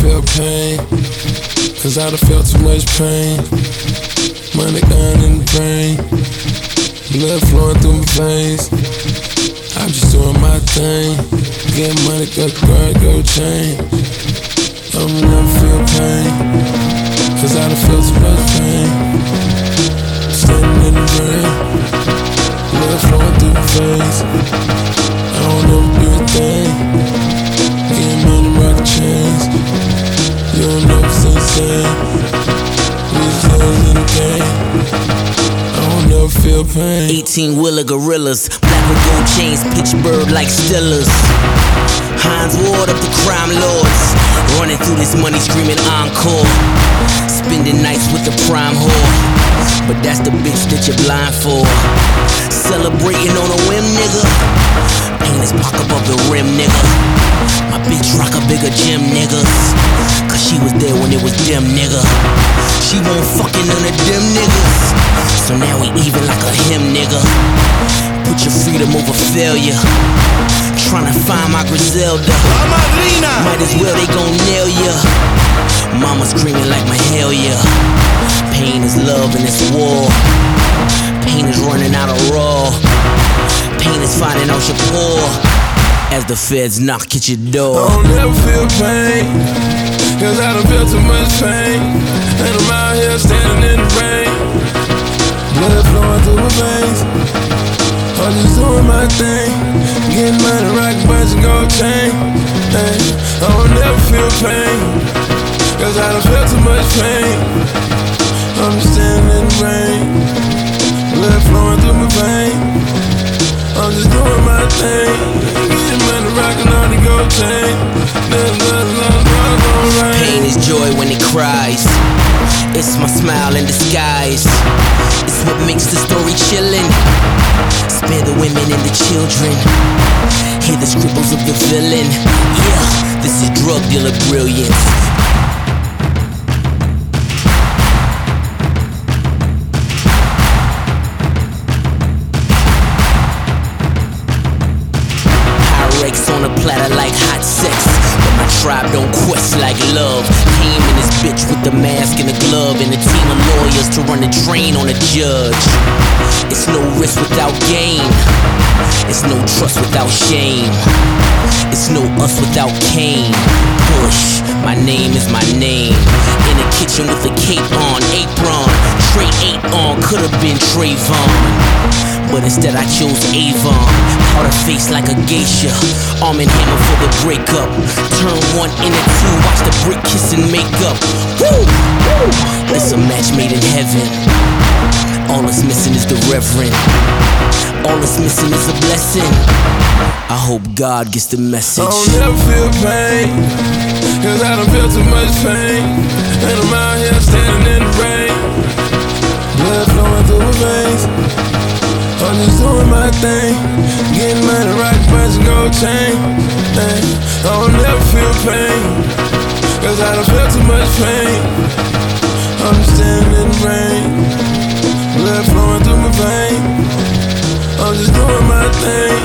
feel pain, cause I done felt too much pain. Money down in the drain, blood flowing through my veins. I'm just doing my thing, getting money, got the grind, go change. I'ma never feel pain, cause I done felt too much pain. Standing in the rain, blood flowing through my veins. I don't ever do a thing, getting money, rockin' chains. You don't know what's insane, we just living in the game. I don't never feel pain. 18-wheeler gorillas, black with gold chains, Pittsburgh like Stillers. Heinz Ward up the crime lords, running through this money screaming encore. Spending nights with the prime whore, but that's the bitch that you're blind for. Celebrating on a whim, nigga. Pain is park above the rim, nigga. My bitch rock a bigger gym, niggas, cause she was there when it was dim, nigga. She won't fucking none of them niggas, so now we even like a him, nigga. Put your freedom over failure, tryna find my Griselda. Might as well, they gon' nail ya. Mama screaming like my hell yeah. Pain is love and it's war. Pain is running out of raw. Pain is finding out you're poor as the feds knock at your door. I don't never feel pain, cause I done felt too much pain. And I'm out here standing in the rain, blood flowing through my veins. I'm just doing my thing, getting money, rockin' bunch of gold chain. Hey, I don't never feel pain, cause I done felt too much pain. I'm just standing in the rain, blood flowing through my veins. I'm just doing my thing, getting money, rockin' on the gold chain. Pain is joy when it cries. It's my smile in disguise. It's what makes the story chillin'. Spare the women and the children. Hear the scribbles of the villain. Yeah, this is drug dealer brilliance. On a platter like hot sex, but my tribe don't quest like love. Came in this bitch with the mask and the glove, and a team of lawyers to run the train on a judge. It's no risk without gain, it's no trust without shame, it's no us without Cain. Push, my name is my name. In the kitchen with a cape on, apron, Trey 8 on, could've been Trayvon, but instead I chose Avon. Caught her face like a geisha, arm and hammer for the breakup. Turn 1 into 2, watch the brick kiss and make up. Woo! Woo! It's a match made in heaven. All that's missing is the reverend. All that's missing is a blessing. I hope God gets the message. I don't never feel pain, cause I done felt too much pain. And I'm out here standing in the rain, blood flowing through my veins. I'm just doing my thing, getting money, rockin' bunch of gold chain. Hey, I don't never feel pain, cause I done felt too much pain. I'm just standing in the rain, blood flowing through my veins. I'm just doing my thing.